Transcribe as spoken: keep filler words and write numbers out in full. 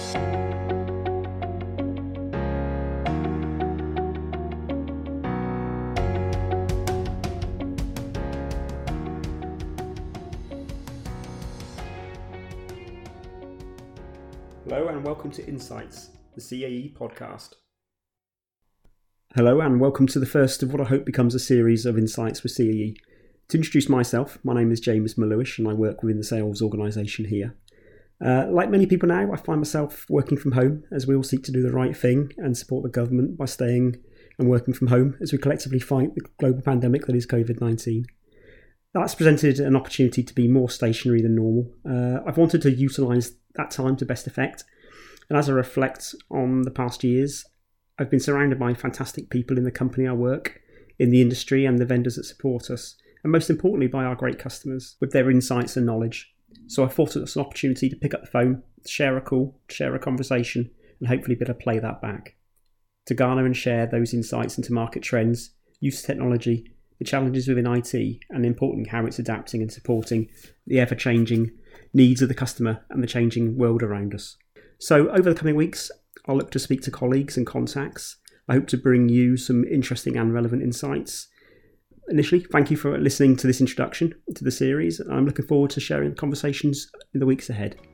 Hello and welcome to Insights, the C A E podcast. Hello and welcome to the first of what I hope becomes a series of Insights with C A E. To introduce myself, my name is James Maluish and I work within the sales organisation here. Uh, like many people now, I find myself working from home as we all seek to do the right thing and support the government by staying and working from home as we collectively fight the global pandemic that is covid nineteen. That's presented an opportunity to be more stationary than normal. Uh, I've wanted to utilise that time to best effect. And as I reflect on the past years, I've been surrounded by fantastic people in the company I work, in the industry and the vendors that support us, and most importantly by our great customers with their insights and knowledge. So I thought it was an opportunity to pick up the phone, share a call, share a conversation, and hopefully be able to play that back. To garner and share those insights into market trends, use technology, the challenges within I T, and importantly how it's adapting and supporting the ever-changing needs of the customer and the changing world around us. So over the coming weeks, I'll look to speak to colleagues and contacts. I hope to bring you some interesting and relevant insights. Initially, thank you for listening to this introduction to the series. I'm looking forward to sharing conversations in the weeks ahead.